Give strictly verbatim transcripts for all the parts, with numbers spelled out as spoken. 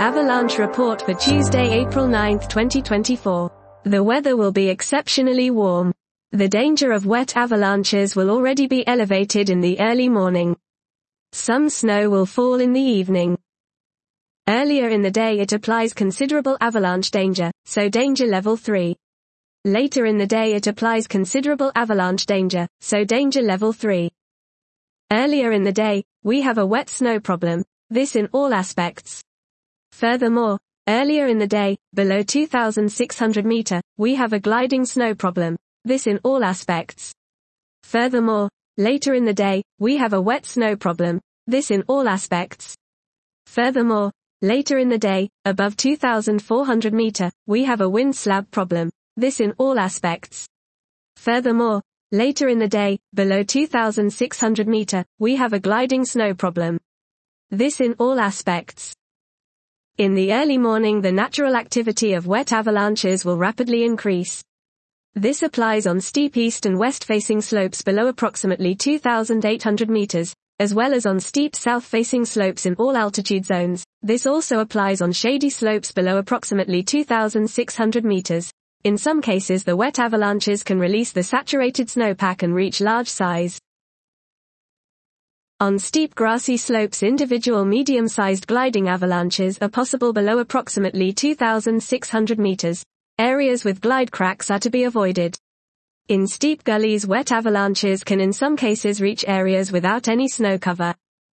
Avalanche report for Tuesday, April ninth, twenty twenty-four. The weather will be exceptionally warm. The danger of wet avalanches will already be elevated in the early morning. Some snow will fall in the evening. Earlier in the day it applies considerable avalanche danger, so danger level three. Later in the day it applies considerable avalanche danger, so danger level three. Earlier in the day, we have a wet snow problem, this in all aspects. Furthermore, earlier in the day, below two thousand six hundred meters, we have a gliding snow problem, this in all aspects. Furthermore, later in the day, we have a wet snow problem, this in all aspects. Furthermore, later in the day, above two thousand four hundred meters, we have a wind slab problem, this in all aspects. Furthermore, later in the day, below two thousand six hundred meters, we have a gliding snow problem, this in all aspects. In the early morning the natural activity of wet avalanches will rapidly increase. This applies on steep east and west-facing slopes below approximately two thousand eight hundred meters, as well as on steep south-facing slopes in all altitude zones. This also applies on shady slopes below approximately two thousand six hundred meters. In some cases the wet avalanches can release the saturated snowpack and reach large size. On steep grassy slopes individual medium-sized gliding avalanches are possible below approximately two thousand six hundred meters. Areas with glide cracks are to be avoided. In steep gullies wet avalanches can in some cases reach areas without any snow cover.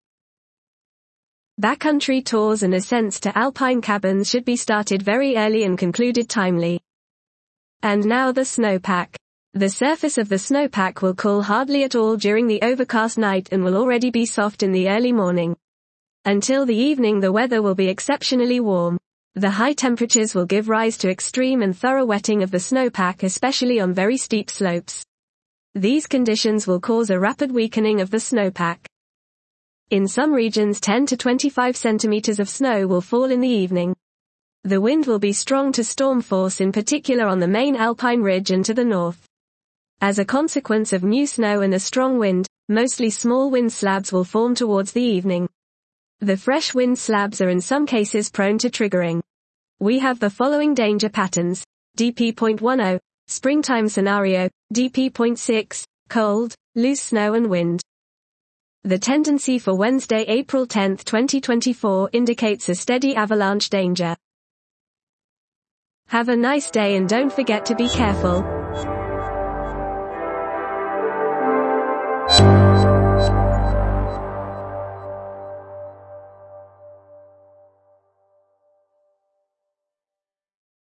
Backcountry tours and ascents to alpine cabins should be started very early and concluded timely. And now the snowpack. The surface of the snowpack will cool hardly at all during the overcast night and will already be soft in the early morning. Until the evening the weather will be exceptionally warm. The high temperatures will give rise to extreme and thorough wetting of the snowpack, especially on very steep slopes. These conditions will cause a rapid weakening of the snowpack. In some regions ten to twenty-five centimeters of snow will fall in the evening. The wind will be strong to storm force, in particular on the main alpine ridge and to the north. As a consequence of new snow and a strong wind, mostly small wind slabs will form towards the evening. The fresh wind slabs are in some cases prone to triggering. We have the following danger patterns: D P point ten, springtime scenario, D P point six, cold, loose snow and wind. The tendency for Wednesday, April tenth, twenty twenty-four indicates a steady avalanche danger. Have a nice day and don't forget to be careful.